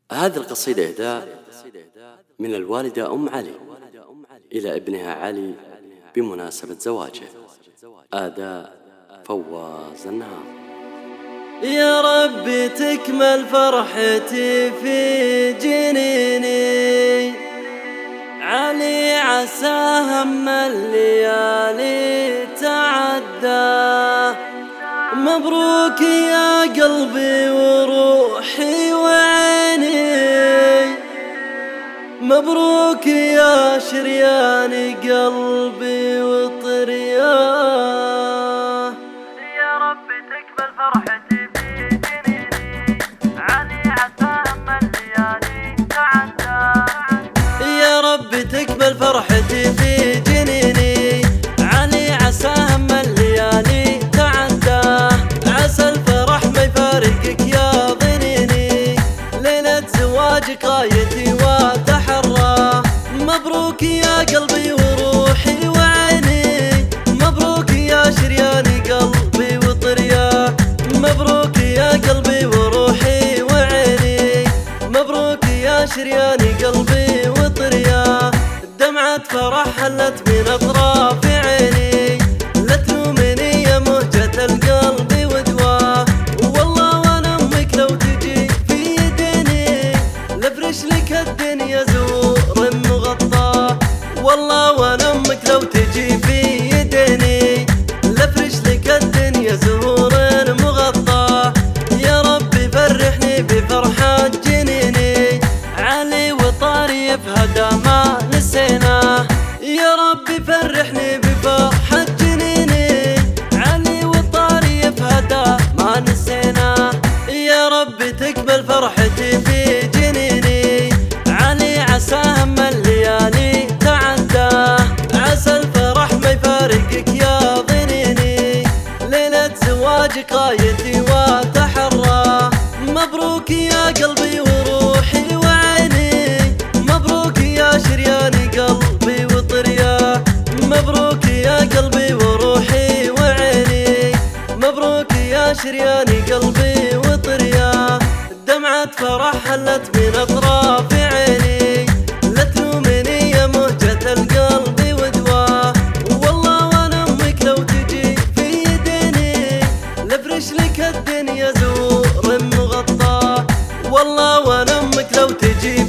هذه القصيدة إهداء من الوالدة أم علي إلى ابنها علي بمناسبة زواجه. أداء فواز النهار. يا رب تكمل فرحتي في جنيني، علي عسى هم الليالي تعدى. مبروك يا قلبي وروحي وعيني، مبروك يا شريان قلبي وطرياه. يا رب تكمل فرحتي في جنيني، علي عسى هم الليالي تعدى. يا رب تكمل فرحتي في جنيني، علي عسى هم الليالي تعدى. عسى الفرح ما يفارقك يا ظنيني، ليلة زواجك غايتي واتحرى. مبروك يا قلبي وروحي وعيني، مبروك يا شرياني قلبي وطرياه. مبروك يا قلبي وروحي وعيني، مبروك يا شرياني قلبي وطرياه. دمعة فرح هلت من أطراف عيني، لا تلومني يا مهجة القلب ودواه. والله وانا امك لو تجي في يديني، لافرش لك الدنيا زور مغطاه. والله وانا امك لو تجي في يديني، لافرش لك الدنيا زهور مغطاه. يا ربي فرحني بفرحة جنيني، علي وطريف هدى ما نسيناه. يا ربي فرحني بفرحة جنيني، علي وطريف هدى ما نسيناه. يا ربي تقبل فرحتي في جنيني، علي عسى هم الليالي تعدى. عسى الفرح ما يفارقك يا ظنيني، ليلة زواجك غايتي واتحرى. مبروك يا قلبي وروحي وعيني، مبروك يا شرياني قلبي وطرياه. مبروك يا قلبي وروحي وعيني، مبروك يا شرياني قلبي وطرياه. دمعة فرح هلت من أطراف عيني، لا تلومني يا مهجة القلب ودواه. والله وانا امك لو تجي في يديني، لافرش لك الدنيا زور مغطاه. والله وانا امك لو تجي